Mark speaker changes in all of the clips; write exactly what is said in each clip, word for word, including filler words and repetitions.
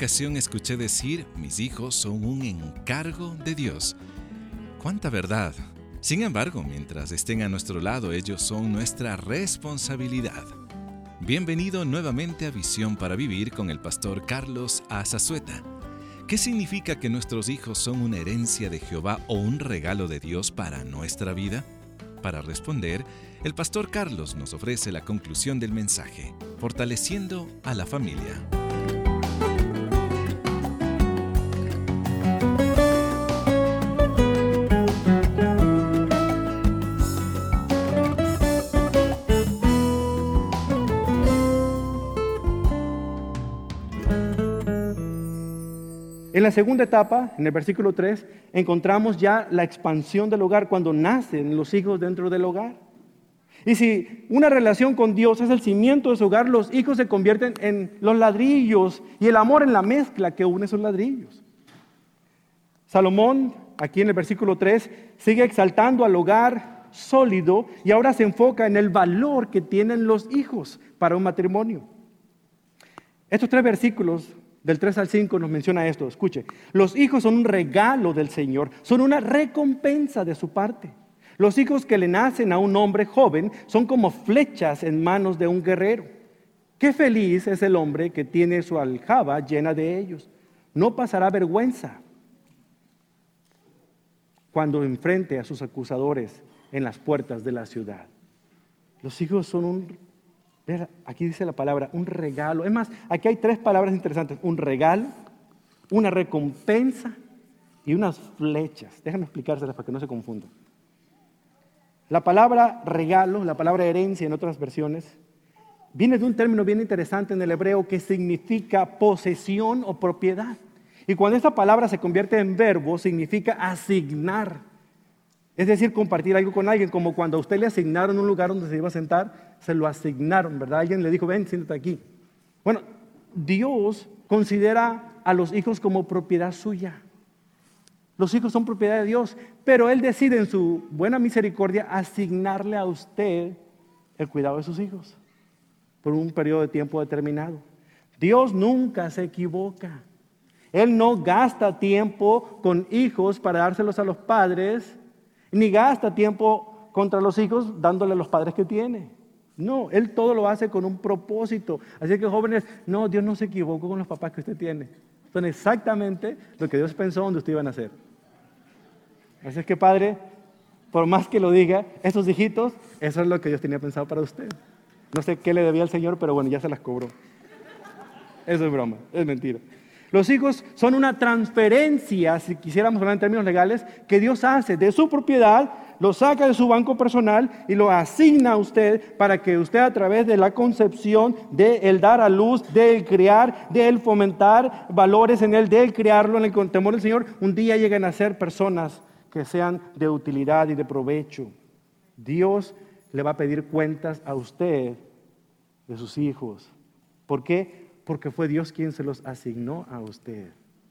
Speaker 1: ocasión escuché decir, mis hijos son un encargo de Dios. ¡Cuánta verdad! Sin embargo, mientras estén a nuestro lado, ellos son nuestra responsabilidad. Bienvenido nuevamente a Visión para Vivir con el pastor Carlos Azazueta. ¿Qué significa que nuestros hijos son una herencia de Jehová o un regalo de Dios para nuestra vida? Para responder, el pastor Carlos nos ofrece la conclusión del mensaje, fortaleciendo a la familia.
Speaker 2: En la segunda etapa, en el versículo tres, encontramos ya la expansión del hogar cuando nacen los hijos dentro del hogar. Y si una relación con Dios es el cimiento de su hogar, los hijos se convierten en los ladrillos y el amor en la mezcla que une esos ladrillos. Salomón, aquí en el versículo tres, sigue exaltando al hogar sólido y ahora se enfoca en el valor que tienen los hijos para un matrimonio. Estos tres versículos del tres al cinco nos menciona esto. Escuche, los hijos son un regalo del Señor, son una recompensa de su parte. Los hijos que le nacen a un hombre joven son como flechas en manos de un guerrero. Qué feliz es el hombre que tiene su aljaba llena de ellos. No pasará vergüenza cuando enfrente a sus acusadores en las puertas de la ciudad. Los hijos son un Aquí dice la palabra, un regalo. Es más, aquí hay tres palabras interesantes. Un regalo, una recompensa y unas flechas. Déjame explicárselas para que no se confundan. La palabra regalo, la palabra herencia en otras versiones, viene de un término bien interesante en el hebreo que significa posesión o propiedad. Y cuando esta palabra se convierte en verbo, significa asignar. Es decir, compartir algo con alguien, como cuando a usted le asignaron un lugar donde se iba a sentar, se lo asignaron, ¿verdad? Alguien le dijo, ven, siéntate aquí. Bueno, Dios considera a los hijos como propiedad suya. Los hijos son propiedad de Dios, pero Él decide en su buena misericordia asignarle a usted el cuidado de sus hijos por un periodo de tiempo determinado. Dios nunca se equivoca. Él no gasta tiempo con hijos para dárselos a los padres, ni gasta tiempo contra los hijos dándole a los padres que tiene. No, Él todo lo hace con un propósito. Así que jóvenes, no, Dios no se equivocó con los papás que usted tiene. Son exactamente lo que Dios pensó donde usted iba a nacer. Así es que padre, por más que lo diga, estos hijitos, eso es lo que Dios tenía pensado para usted. No sé qué le debía al Señor, pero bueno, ya se las cobró. Eso es broma, es mentira. Los hijos son una transferencia, si quisiéramos hablar en términos legales, que Dios hace de su propiedad, lo saca de su banco personal y lo asigna a usted para que usted a través de la concepción, de el dar a luz, de el criar, de el fomentar valores en él, de el criarlo en el temor del Señor, un día lleguen a ser personas que sean de utilidad y de provecho. Dios le va a pedir cuentas a usted de sus hijos. ¿Por qué? Porque fue Dios quien se los asignó a usted.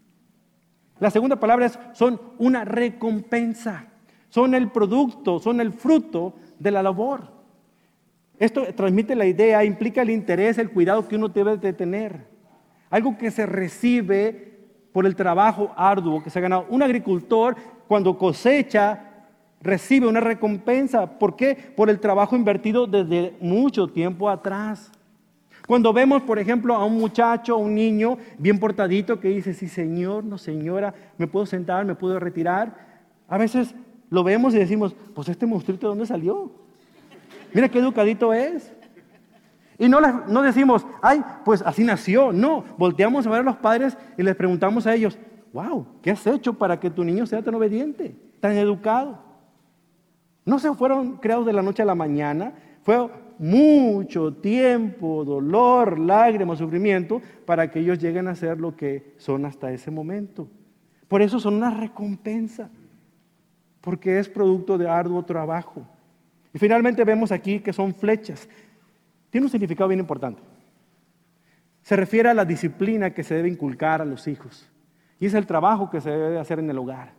Speaker 2: La segunda palabra es, son una recompensa. Son el producto, son el fruto de la labor. Esto transmite la idea, implica el interés, el cuidado que uno debe de tener. Algo que se recibe por el trabajo arduo que se ha ganado. Un agricultor, cuando cosecha, recibe una recompensa. ¿Por qué? Por el trabajo invertido desde mucho tiempo atrás. Cuando vemos, por ejemplo, a un muchacho, a un niño bien portadito que dice, sí, señor, no, señora, me puedo sentar, me puedo retirar. A veces lo vemos y decimos, pues este monstruito, ¿de dónde salió? Mira qué educadito es. Y no, la, no decimos, ay, pues así nació. No, volteamos a ver a los padres y les preguntamos a ellos, wow, ¿qué has hecho para que tu niño sea tan obediente, tan educado? No se fueron creados de la noche a la mañana, fue mucho tiempo, dolor, lágrimas, sufrimiento, para que ellos lleguen a ser lo que son hasta ese momento. Por eso son una recompensa, porque es producto de arduo trabajo. Y finalmente vemos aquí que son flechas. Tiene un significado bien importante. Se refiere a la disciplina que se debe inculcar a los hijos. Y es el trabajo que se debe hacer en el hogar.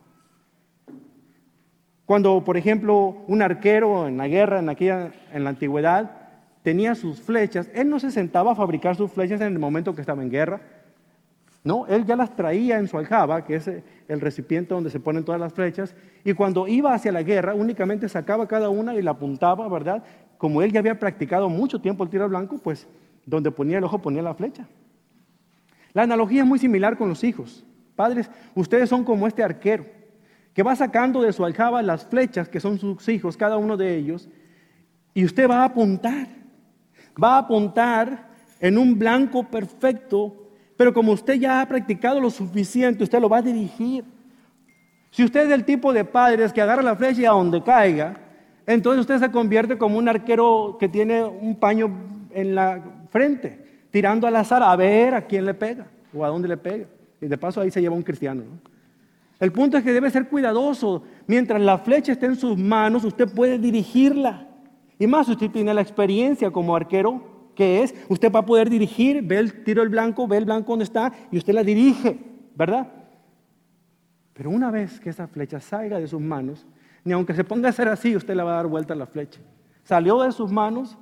Speaker 2: Cuando, por ejemplo, un arquero en la guerra, en, aquella, en la antigüedad, tenía sus flechas, él no se sentaba a fabricar sus flechas en el momento que estaba en guerra. No, él ya las traía en su aljaba, que es el recipiente donde se ponen todas las flechas, y cuando iba hacia la guerra únicamente sacaba cada una y la apuntaba, ¿verdad? Como él ya había practicado mucho tiempo el tiro al blanco, pues donde ponía el ojo ponía la flecha. La analogía es muy similar con los hijos. Padres, ustedes son como este arquero, que va sacando de su aljaba las flechas que son sus hijos, cada uno de ellos, y usted va a apuntar, va a apuntar en un blanco perfecto. Pero como usted ya ha practicado lo suficiente, usted lo va a dirigir. Si usted es del tipo de padres que agarra la flecha y a donde caiga, entonces usted se convierte como un arquero que tiene un paño en la frente, tirando al azar a ver a quién le pega o a dónde le pega. Y de paso ahí se lleva un cristiano, ¿no? El punto es que debe ser cuidadoso. Mientras la flecha esté en sus manos, usted puede dirigirla. Y más, usted tiene la experiencia como arquero, que es, usted va a poder dirigir, ve el tiro del blanco, ve el blanco donde está y usted la dirige, ¿verdad? Pero una vez que esa flecha salga de sus manos, ni aunque se ponga a hacer así, usted le va a dar vuelta a la flecha. Salió de sus manos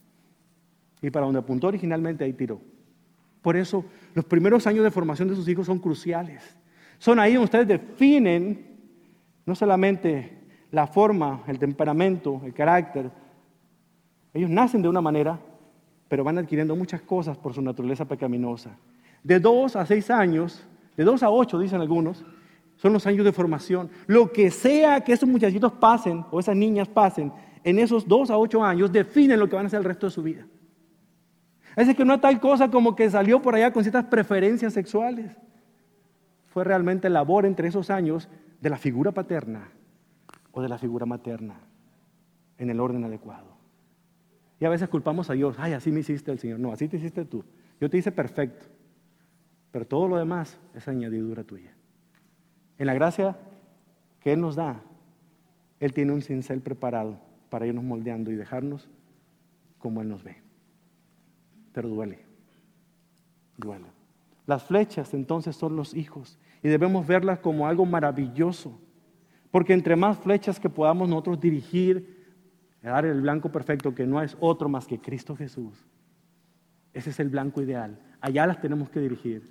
Speaker 2: y para donde apuntó originalmente, ahí tiró. Por eso, los primeros años de formación de sus hijos son cruciales. Son ahí donde ustedes definen no solamente la forma, el temperamento, el carácter. Ellos nacen de una manera, pero van adquiriendo muchas cosas por su naturaleza pecaminosa. De dos a seis años, de dos a ocho, dicen algunos, son los años de formación. Lo que sea que esos muchachitos pasen, o esas niñas pasen, en esos dos a ocho años, definen lo que van a hacer el resto de su vida. Es decir, que no es tal cosa como que salió por allá con ciertas preferencias sexuales. Fue realmente labor entre esos años de la figura paterna o de la figura materna, en el orden adecuado. Y a veces culpamos a Dios. Ay, así me hiciste el Señor. No, así te hiciste tú. Yo te hice perfecto. Pero todo lo demás es añadidura tuya. En la gracia que Él nos da, Él tiene un cincel preparado para irnos moldeando y dejarnos como Él nos ve. Pero duele. Duele. Las flechas entonces son los hijos y debemos verlas como algo maravilloso. Porque entre más flechas que podamos nosotros dirigir, dar el blanco perfecto que no es otro más que Cristo Jesús. Ese es el blanco ideal. Allá las tenemos que dirigir.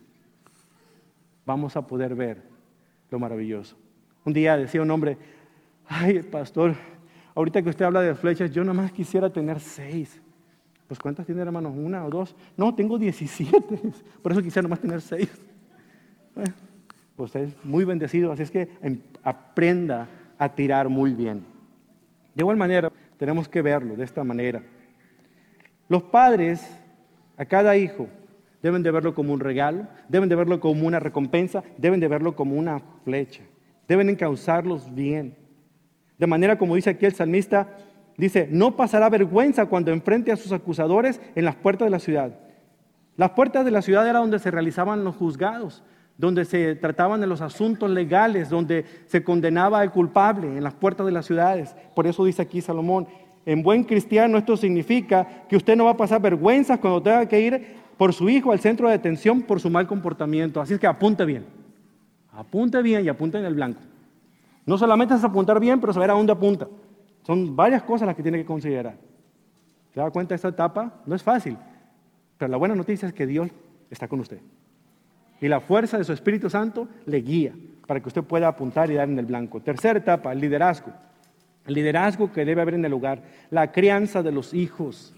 Speaker 2: Vamos a poder ver lo maravilloso. Un día decía un hombre, ay, pastor, ahorita que usted habla de flechas, yo nomás quisiera tener seis. Pues ¿cuántas tiene, hermanos? ¿Una o dos? No, tengo diecisiete. Por eso quisiera nomás tener seis. Bueno, pues es muy bendecido, así es que aprenda a tirar muy bien. De igual manera, tenemos que verlo de esta manera. Los padres, a cada hijo, deben de verlo como un regalo, deben de verlo como una recompensa, deben de verlo como una flecha. Deben encauzarlos bien. De manera como dice aquí el salmista, dice, no pasará vergüenza cuando enfrente a sus acusadores en las puertas de la ciudad. Las puertas de la ciudad era donde se realizaban los juzgados, donde se trataban de los asuntos legales, donde se condenaba al culpable en las puertas de las ciudades. Por eso dice aquí Salomón, en buen cristiano esto significa que usted no va a pasar vergüenzas cuando tenga que ir por su hijo al centro de detención por su mal comportamiento. Así es que apunte bien, apunte bien y apunte en el blanco. No solamente es apuntar bien, pero saber a dónde apunta. Son varias cosas las que tiene que considerar. ¿Se da cuenta? Esta etapa no es fácil, pero la buena noticia es que Dios está con usted. Y la fuerza de su Espíritu Santo le guía para que usted pueda apuntar y dar en el blanco. Tercera etapa, el liderazgo. El liderazgo que debe haber en el hogar. La crianza de los hijos.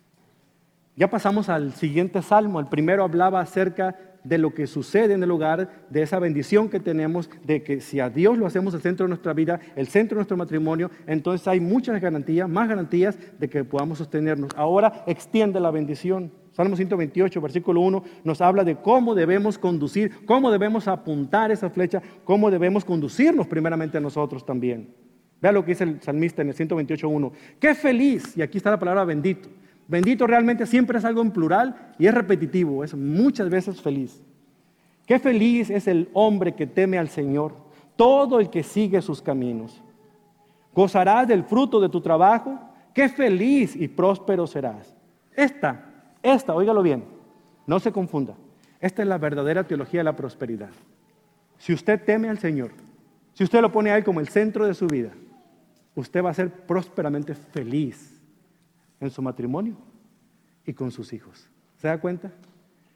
Speaker 2: Ya pasamos al siguiente salmo. El primero hablaba acerca de lo que sucede en el hogar, de esa bendición que tenemos, de que si a Dios lo hacemos el centro de nuestra vida, el centro de nuestro matrimonio, entonces hay muchas garantías, más garantías de que podamos sostenernos. Ahora extiende la bendición. Salmo ciento veintiocho, versículo uno, nos habla de cómo debemos conducir, cómo debemos apuntar esa flecha, cómo debemos conducirnos primeramente a nosotros también. Vea lo que dice el salmista en el ciento veintiocho, uno. ¡Qué feliz! Y aquí está la palabra bendito. Bendito realmente siempre es algo en plural y es repetitivo, es muchas veces feliz. ¡Qué feliz es el hombre que teme al Señor, todo el que sigue sus caminos! Gozarás del fruto de tu trabajo, ¡qué feliz y próspero serás! Esta Esta, óigalo bien, no se confunda. Esta es la verdadera teología de la prosperidad. Si usted teme al Señor, si usted lo pone a Él como el centro de su vida, usted va a ser prósperamente feliz en su matrimonio y con sus hijos. ¿Se da cuenta?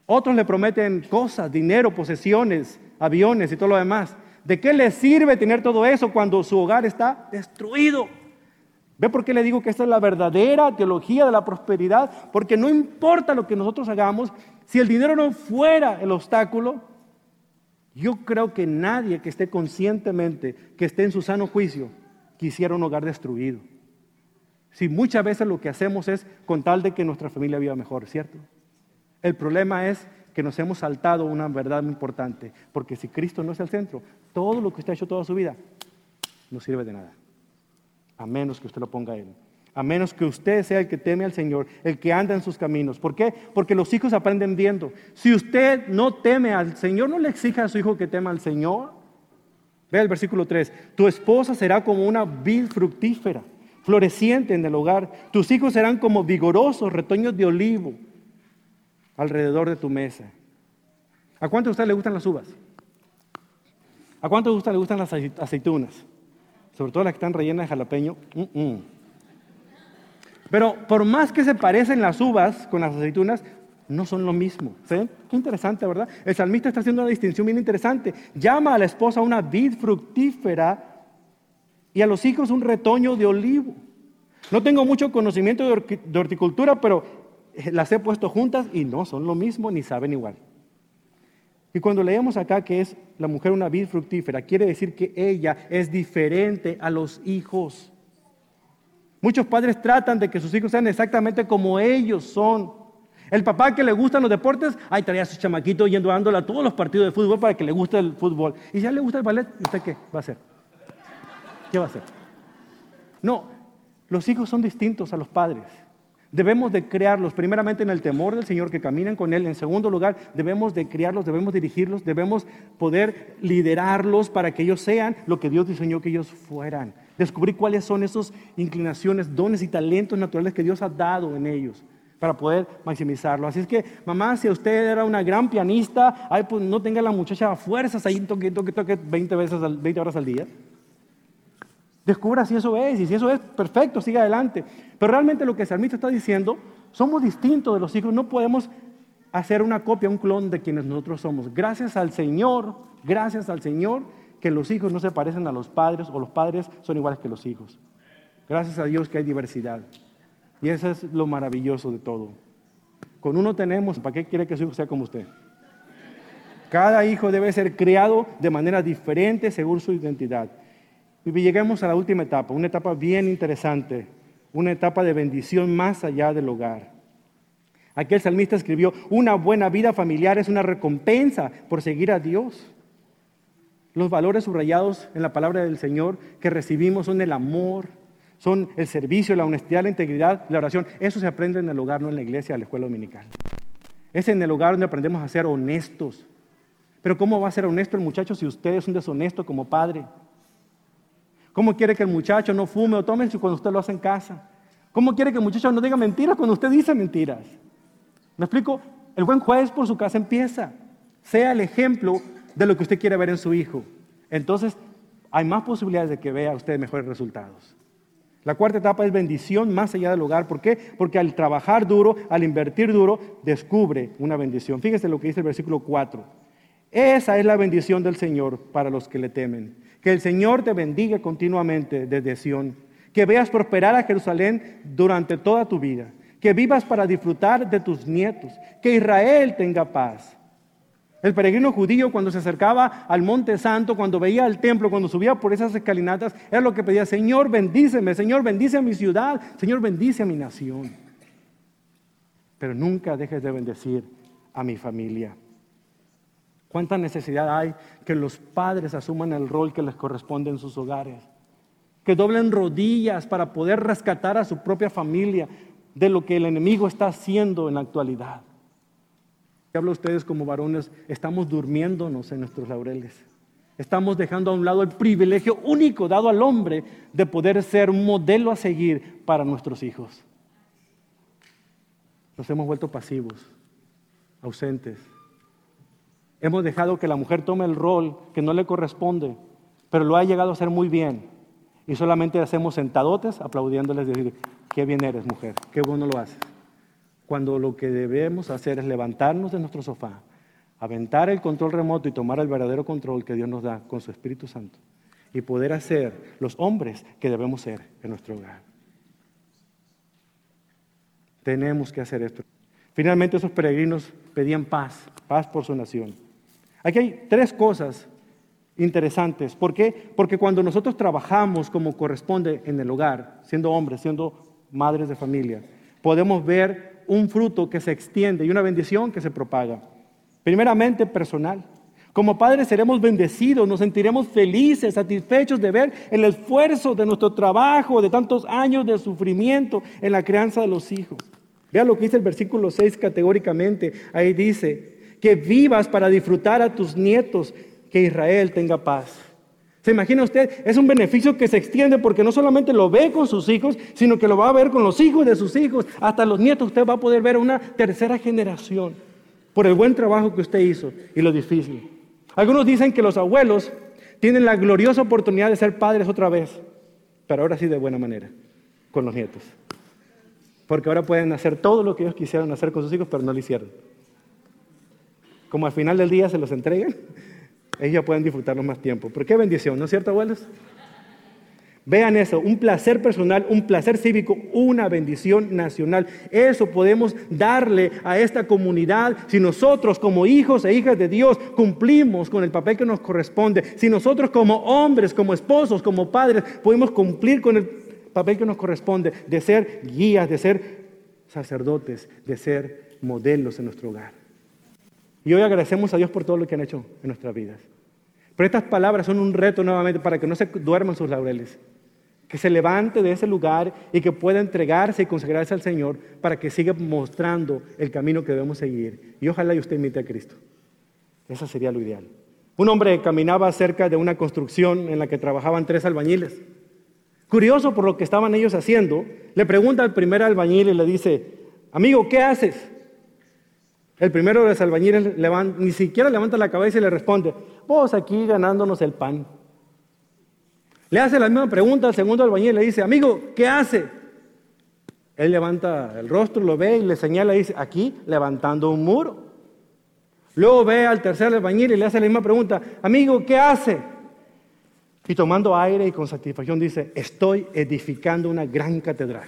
Speaker 2: Otros le prometen cosas, dinero, posesiones, aviones y todo lo demás. ¿De qué le sirve tener todo eso cuando su hogar está destruido? ¿Ve por qué le digo que esta es la verdadera teología de la prosperidad? Porque no importa lo que nosotros hagamos, si el dinero no fuera el obstáculo, yo creo que nadie que esté conscientemente, que esté en su sano juicio, quisiera un hogar destruido. Si muchas veces lo que hacemos es con tal de que nuestra familia viva mejor, ¿cierto? El problema es que nos hemos saltado una verdad muy importante, porque si Cristo no es el centro, todo lo que usted ha hecho toda su vida no sirve de nada, a menos que usted lo ponga a Él, a menos que usted sea el que teme al Señor, el que anda en sus caminos. ¿Por qué? Porque los hijos aprenden viendo. Si usted no teme al Señor, no le exija a su hijo que tema al Señor. Vea el versículo tres, tu esposa será como una vid fructífera, floreciente en el hogar, tus hijos serán como vigorosos retoños de olivo alrededor de tu mesa. ¿A cuánto de ustedes le gustan las uvas? ¿A cuánto de ustedes le gustan las aceitunas? Sobre todo las que están rellenas de jalapeño. Mm-mm. Pero por más que se parecen las uvas con las aceitunas, no son lo mismo. ¿Sí? Qué interesante, ¿verdad? El salmista está haciendo una distinción bien interesante. Llama a la esposa una vid fructífera y a los hijos un retoño de olivo. No tengo mucho conocimiento de horticultura, pero las he puesto juntas y no son lo mismo ni saben igual. Y cuando leemos acá que es la mujer una vid fructífera, quiere decir que ella es diferente a los hijos. Muchos padres tratan de que sus hijos sean exactamente como ellos son. El papá que le gustan los deportes, ahí trae a su chamaquito yendo dándole a todos los partidos de fútbol para que le guste el fútbol. Y si ya le gusta el ballet, ¿usted qué va a hacer? ¿Qué va a hacer? No, los hijos son distintos a los padres. Debemos de criarlos primeramente en el temor del Señor, que caminen con Él. En segundo lugar, debemos de criarlos, debemos dirigirlos, debemos poder liderarlos para que ellos sean lo que Dios diseñó que ellos fueran. Descubrir cuáles son esas inclinaciones, dones y talentos naturales que Dios ha dado en ellos para poder maximizarlo. Así es que, mamá, si usted era una gran pianista, ay, pues no tenga a la muchacha a fuerzas ahí, toque, toque, toque veinte veces, veinte horas al día. Descubra si eso es, y si eso es, perfecto, siga adelante. Pero realmente lo que el salmista está diciendo, somos distintos de los hijos, no podemos hacer una copia, un clon de quienes nosotros somos. Gracias al Señor, gracias al Señor, que los hijos no se parecen a los padres, o los padres son iguales que los hijos. Gracias a Dios que hay diversidad. Y eso es lo maravilloso de todo. Con uno tenemos, ¿para qué quiere que su hijo sea como usted? Cada hijo debe ser criado de manera diferente según su identidad. Y lleguemos a la última etapa, una etapa bien interesante, una etapa de bendición más allá del hogar. Aquí el salmista escribió, una buena vida familiar es una recompensa por seguir a Dios. Los valores subrayados en la palabra del Señor que recibimos son el amor, son el servicio, la honestidad, la integridad, la oración. Eso se aprende en el hogar, no en la iglesia, en la escuela dominical. Es en el hogar donde aprendemos a ser honestos. Pero ¿cómo va a ser honesto el muchacho si usted es un deshonesto como padre? ¿Cómo quiere que el muchacho no fume o tome cuando usted lo hace en casa? ¿Cómo quiere que el muchacho no diga mentiras cuando usted dice mentiras? ¿Me explico? El buen juez por su casa empieza. Sea el ejemplo de lo que usted quiere ver en su hijo. Entonces, hay más posibilidades de que vea usted mejores resultados. La cuarta etapa es bendición más allá del hogar. ¿Por qué? Porque al trabajar duro, al invertir duro, descubre una bendición. Fíjese lo que dice el versículo cuatro. Esa es la bendición del Señor para los que le temen. Que el Señor te bendiga continuamente desde Sión. Que veas prosperar a Jerusalén durante toda tu vida. Que vivas para disfrutar de tus nietos. Que Israel tenga paz. El peregrino judío cuando se acercaba al Monte Santo, cuando veía el templo, cuando subía por esas escalinatas, era lo que pedía, Señor bendíceme, Señor bendice a mi ciudad, Señor bendice a mi nación. Pero nunca dejes de bendecir a mi familia. ¿Cuánta necesidad hay que los padres asuman el rol que les corresponde en sus hogares? Que doblen rodillas para poder rescatar a su propia familia de lo que el enemigo está haciendo en la actualidad. Hablo a ustedes como varones, estamos durmiéndonos en nuestros laureles. Estamos dejando a un lado el privilegio único dado al hombre de poder ser un modelo a seguir para nuestros hijos. Nos hemos vuelto pasivos, ausentes. Hemos dejado que la mujer tome el rol que no le corresponde, pero lo ha llegado a hacer muy bien. Y solamente hacemos sentadotes aplaudiéndoles y decir, qué bien eres mujer, qué bueno lo haces. cuando lo que debemos hacer es levantarnos de nuestro sofá, aventar el control remoto y tomar el verdadero control que Dios nos da con su Espíritu Santo y poder hacer los hombres que debemos ser en nuestro hogar. Tenemos que hacer esto. Finalmente, esos peregrinos pedían paz, paz por su nación. Aquí hay tres cosas interesantes. ¿Por qué? Porque cuando nosotros trabajamos como corresponde en el hogar, siendo hombres, siendo madres de familia, podemos ver un fruto que se extiende y una bendición que se propaga. Primeramente, personal. Como padres seremos bendecidos, nos sentiremos felices, satisfechos de ver el esfuerzo de nuestro trabajo, de tantos años de sufrimiento en la crianza de los hijos. Vea lo que dice el versículo seis categóricamente. Ahí dice, que vivas para disfrutar a tus nietos, que Israel tenga paz. ¿Se imagina usted? Es un beneficio que se extiende porque no solamente lo ve con sus hijos, sino que lo va a ver con los hijos de sus hijos. Hasta los nietos usted va a poder ver una tercera generación por el buen trabajo que usted hizo y lo difícil. Algunos dicen que los abuelos tienen la gloriosa oportunidad de ser padres otra vez, pero ahora sí de buena manera, con los nietos. Porque ahora pueden hacer todo lo que ellos quisieron hacer con sus hijos, pero no lo hicieron. Como al final del día se los entregan, ellos ya pueden disfrutarlo más tiempo. Pero qué bendición, ¿no es cierto, abuelos? Vean eso, un placer personal, un placer cívico, una bendición nacional. Eso podemos darle a esta comunidad si nosotros como hijos e hijas de Dios cumplimos con el papel que nos corresponde. Si nosotros como hombres, como esposos, como padres, podemos cumplir con el papel que nos corresponde de ser guías, de ser sacerdotes, de ser modelos en nuestro hogar. Y hoy agradecemos a Dios por todo lo que han hecho en nuestras vidas. Pero estas palabras son un reto nuevamente para que no se duerman sus laureles. Que se levante de ese lugar y que pueda entregarse y consagrarse al Señor para que siga mostrando el camino que debemos seguir. Y ojalá y usted imite a Cristo. Eso sería lo ideal. Un hombre caminaba cerca de una construcción en la que trabajaban tres albañiles. Curioso por lo que estaban ellos haciendo, le pregunta al primer albañil y le dice, amigo, ¿qué haces? El primero de los albañiles levanta, ni siquiera levanta la cabeza y le responde, vos aquí ganándonos el pan. Le hace la misma pregunta al segundo albañil y le dice, amigo, ¿qué hace? Él levanta el rostro, lo ve y le señala y dice, aquí levantando un muro. Luego ve al tercer albañil y le hace la misma pregunta, amigo, ¿qué hace? Y tomando aire y con satisfacción dice, estoy edificando una gran catedral.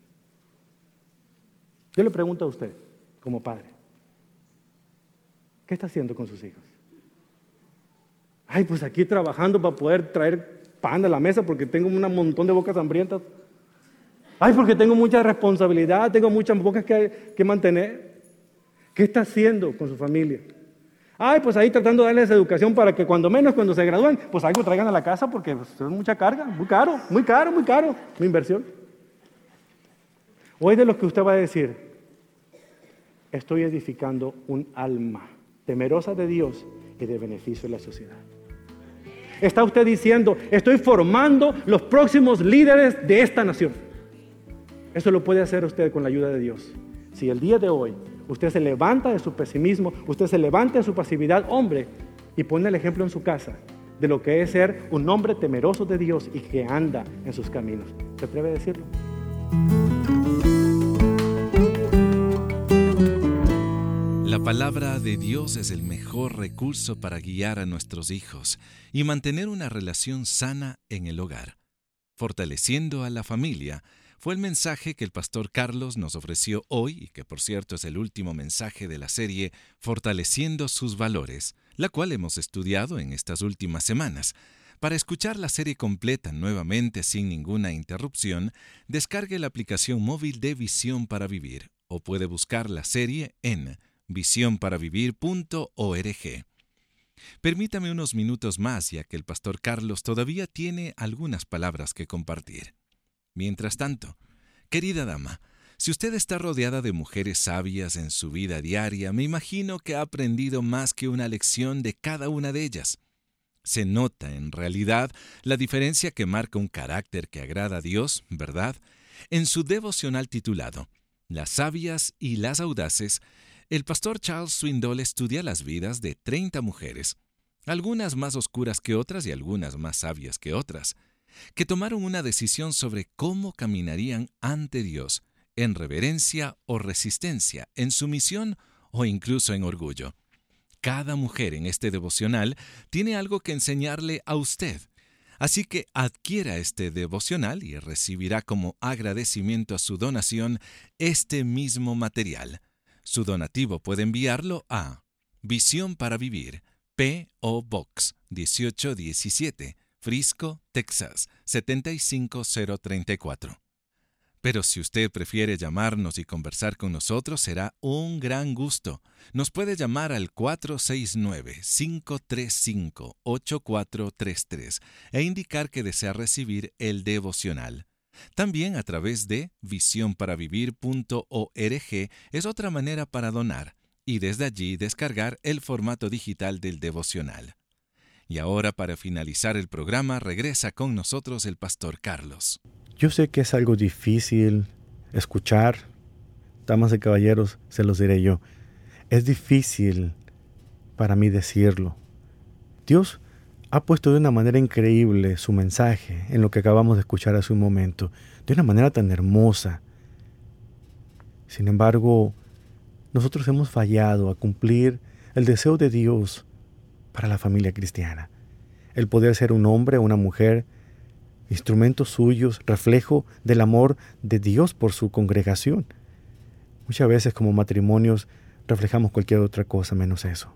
Speaker 2: Yo le pregunto a usted, como padre, ¿qué está haciendo con sus hijos? Ay, pues aquí trabajando para poder traer pan a la mesa porque tengo un montón de bocas hambrientas. Ay, porque tengo mucha responsabilidad, tengo muchas bocas que, que mantener. ¿Qué está haciendo con su familia? Ay, pues ahí tratando de darles educación para que cuando menos, cuando se gradúen, pues algo traigan a la casa porque pues, es mucha carga, muy caro, muy caro, muy caro, mi inversión. Hoy de lo que usted va a decir, estoy edificando un alma temerosa de Dios y de beneficio de la sociedad. Está usted diciendo, estoy formando los próximos líderes de esta nación. Eso lo puede hacer usted con la ayuda de Dios. Si el día de hoy usted se levanta de su pesimismo, usted se levanta de su pasividad, hombre, y pone el ejemplo en su casa de lo que es ser un hombre temeroso de Dios y que anda en sus caminos. ¿Se atreve a decirlo?
Speaker 1: La palabra de Dios es el mejor recurso para guiar a nuestros hijos y mantener una relación sana en el hogar. Fortaleciendo a la familia fue el mensaje que el pastor Carlos nos ofreció hoy y que por cierto es el último mensaje de la serie Fortaleciendo sus valores, la cual hemos estudiado en estas últimas semanas. Para escuchar la serie completa nuevamente sin ninguna interrupción, descargue la aplicación móvil de Visión para Vivir o puede buscar la serie en visión para vivir punto org. Permítame unos minutos más, ya que el pastor Carlos todavía tiene algunas palabras que compartir. Mientras tanto, querida dama, si usted está rodeada de mujeres sabias en su vida diaria, me imagino que ha aprendido más que una lección de cada una de ellas. Se nota, en realidad, la diferencia que marca un carácter que agrada a Dios, ¿verdad? En su devocional titulado Las sabias y las audaces, el pastor Charles Swindoll estudia las vidas de treinta mujeres, algunas más oscuras que otras y algunas más sabias que otras, que tomaron una decisión sobre cómo caminarían ante Dios en reverencia o resistencia, en sumisión o incluso en orgullo. Cada mujer en este devocional tiene algo que enseñarle a usted. Así que adquiera este devocional y recibirá como agradecimiento a su donación este mismo material. Su donativo puede enviarlo a Visión para Vivir, P O Box dieciocho diecisiete, Frisco, Texas setenta y cinco cero treinta y cuatro. Pero si usted prefiere llamarnos y conversar con nosotros, será un gran gusto. Nos puede llamar al cuatro seis nueve, cinco tres cinco, ocho cuatro tres tres e indicar que desea recibir el devocional. También a través de visión para vivir punto org es otra manera para donar y desde allí descargar el formato digital del devocional. Y ahora, para finalizar el programa, regresa con nosotros el pastor Carlos.
Speaker 2: Yo sé que es algo difícil escuchar, damas y caballeros, se los diré yo. Es difícil para mí decirlo. Dios ha puesto de una manera increíble su mensaje en lo que acabamos de escuchar hace un momento, de una manera tan hermosa. Sin embargo, nosotros hemos fallado a cumplir el deseo de Dios para la familia cristiana. El poder ser un hombre o una mujer, instrumentos suyos, reflejo del amor de Dios por su congregación. Muchas veces como matrimonios reflejamos cualquier otra cosa menos eso.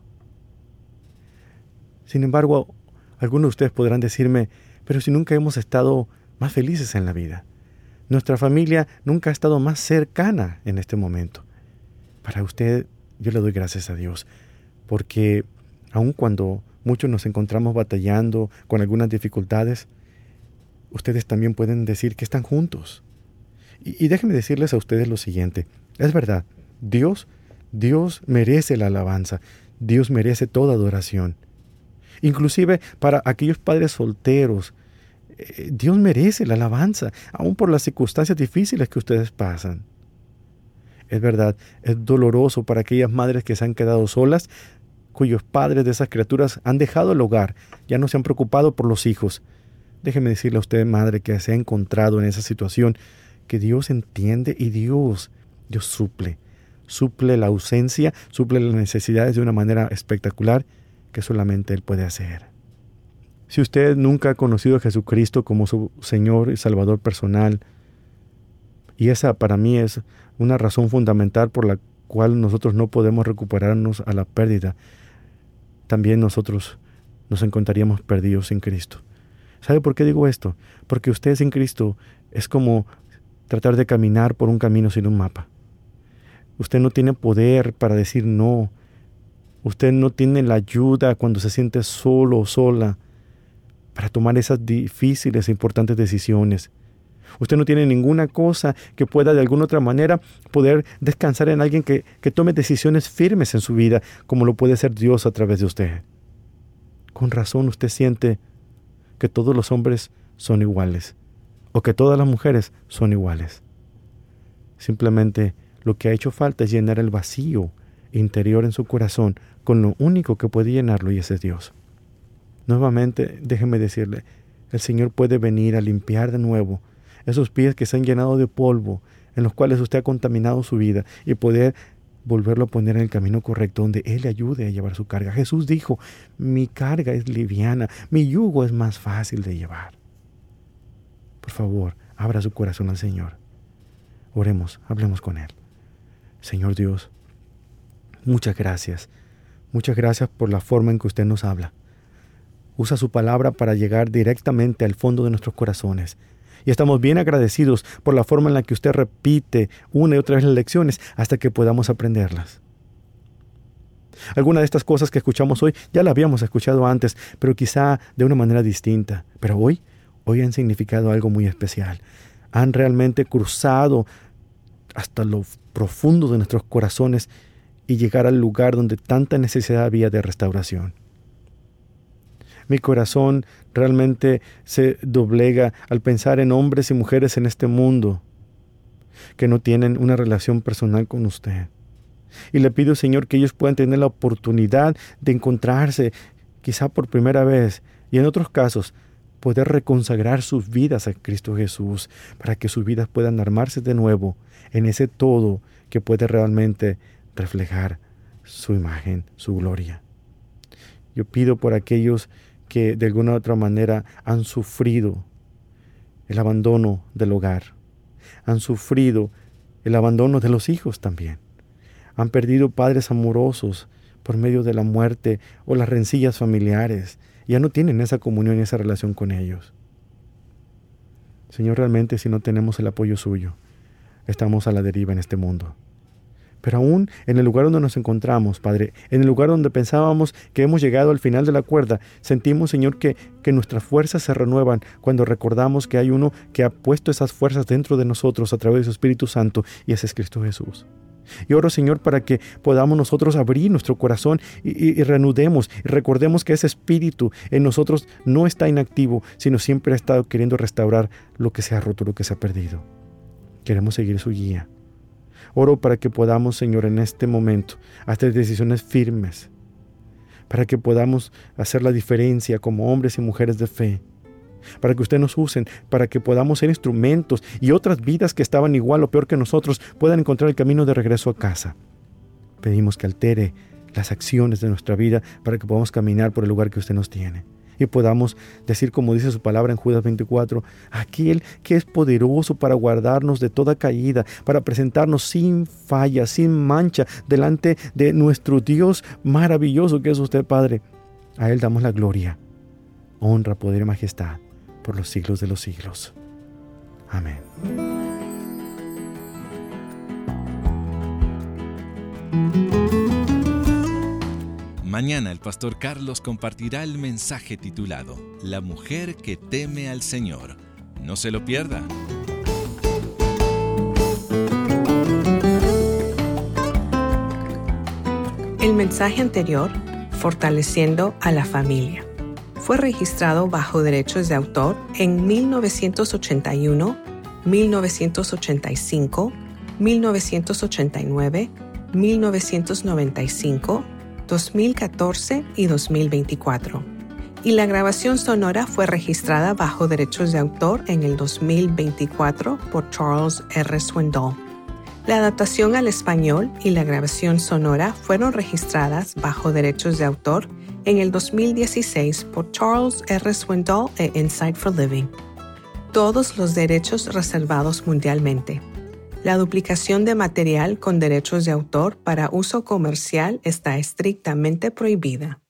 Speaker 2: Sin embargo, algunos de ustedes podrán decirme, pero si nunca hemos estado más felices en la vida. Nuestra familia nunca ha estado más cercana en este momento. Para usted, yo le doy gracias a Dios, porque aun cuando muchos nos encontramos batallando con algunas dificultades, ustedes también pueden decir que están juntos. Y, y déjenme decirles a ustedes lo siguiente. Es verdad, Dios, Dios merece la alabanza. Dios merece toda adoración. Inclusive para aquellos padres solteros, eh, Dios merece la alabanza, aun por las circunstancias difíciles que ustedes pasan. Es verdad, es doloroso para aquellas madres que se han quedado solas, cuyos padres de esas criaturas han dejado el hogar, ya no se han preocupado por los hijos. Déjeme decirle a usted, madre, que se ha encontrado en esa situación, que Dios entiende y Dios, Dios suple. Suple la ausencia, suple las necesidades de una manera espectacular que solamente Él puede hacer. Si usted nunca ha conocido a Jesucristo como su Señor y Salvador personal, y esa para mí es una razón fundamental por la cual nosotros no podemos recuperarnos a la pérdida, también nosotros nos encontraríamos perdidos sin Cristo. ¿Sabe por qué digo esto? Porque usted sin Cristo es como tratar de caminar por un camino sin un mapa. Usted no tiene poder para decir no. Usted no tiene la ayuda cuando se siente solo o sola para tomar esas difíciles e importantes decisiones. Usted no tiene ninguna cosa que pueda de alguna otra manera poder descansar en alguien que, que tome decisiones firmes en su vida, como lo puede hacer Dios a través de usted. Con razón usted siente que todos los hombres son iguales, o que todas las mujeres son iguales. Simplemente lo que ha hecho falta es llenar el vacío interior en su corazón con lo único que puede llenarlo, y ese es Dios. Nuevamente, déjeme decirle, el Señor puede venir a limpiar de nuevo esos pies que se han llenado de polvo, en los cuales usted ha contaminado su vida, y poder volverlo a poner en el camino correcto, donde Él le ayude a llevar su carga. Jesús dijo, mi carga es liviana, mi yugo es más fácil de llevar. Por favor, abra su corazón al Señor. Oremos, hablemos con Él. Señor Dios, muchas gracias. Muchas gracias por la forma en que usted nos habla. Usa su palabra para llegar directamente al fondo de nuestros corazones. Y estamos bien agradecidos por la forma en la que usted repite una y otra vez las lecciones hasta que podamos aprenderlas. Algunas de estas cosas que escuchamos hoy ya las habíamos escuchado antes, pero quizá de una manera distinta. Pero hoy, hoy han significado algo muy especial. Han realmente cruzado hasta lo profundo de nuestros corazones y llegar al lugar donde tanta necesidad había de restauración. Mi corazón realmente se doblega al pensar en hombres y mujeres en este mundo que no tienen una relación personal con usted. Y le pido, Señor, que ellos puedan tener la oportunidad de encontrarse, quizá por primera vez, y en otros casos, poder reconsagrar sus vidas a Cristo Jesús, para que sus vidas puedan armarse de nuevo en ese todo que puede realmente reflejar su imagen, su gloria. Yo pido por aquellos que de alguna u otra manera han sufrido el abandono del hogar, han sufrido el abandono de los hijos también, han perdido padres amorosos por medio de la muerte o las rencillas familiares, ya no tienen esa comunión y esa relación con ellos. Señor, realmente si no tenemos el apoyo suyo, estamos a la deriva en este mundo. Pero aún en el lugar donde nos encontramos, Padre, en el lugar donde pensábamos que hemos llegado al final de la cuerda, sentimos, Señor, que, que nuestras fuerzas se renuevan cuando recordamos que hay uno que ha puesto esas fuerzas dentro de nosotros a través de su Espíritu Santo, y ese es Cristo Jesús. Y oro, Señor, para que podamos nosotros abrir nuestro corazón y, y, y reanudemos y recordemos que ese Espíritu en nosotros no está inactivo, sino siempre ha estado queriendo restaurar lo que se ha roto, lo que se ha perdido. Queremos seguir su guía. Oro para que podamos, Señor, en este momento hacer decisiones firmes, para que podamos hacer la diferencia como hombres y mujeres de fe, para que usted nos usen, para que podamos ser instrumentos y otras vidas que estaban igual o peor que nosotros puedan encontrar el camino de regreso a casa. Pedimos que altere las acciones de nuestra vida para que podamos caminar por el lugar que usted nos tiene. Y podamos decir, como dice su palabra en Judas veinticuatro, aquel que es poderoso para guardarnos de toda caída, para presentarnos sin falla, sin mancha, delante de nuestro Dios maravilloso que es usted, Padre. A Él damos la gloria, honra, poder y majestad por los siglos de los siglos. Amén.
Speaker 1: Mañana el pastor Carlos compartirá el mensaje titulado La mujer que teme al Señor. No se lo pierda.
Speaker 3: El mensaje anterior, Fortaleciendo a la Familia, fue registrado bajo derechos de autor en mil novecientos ochenta y uno, mil novecientos ochenta y cinco, mil novecientos ochenta y nueve, mil novecientos noventa y cinco, dos mil catorce y dos mil veinticuatro, y la grabación sonora fue registrada bajo derechos de autor en el dos mil veinticuatro por Charles R. Swindoll. La adaptación al español y la grabación sonora fueron registradas bajo derechos de autor en el dos mil dieciséis por Charles R. Swindoll e Insight for Living. Todos los derechos reservados mundialmente. La duplicación de material con derechos de autor para uso comercial está estrictamente prohibida.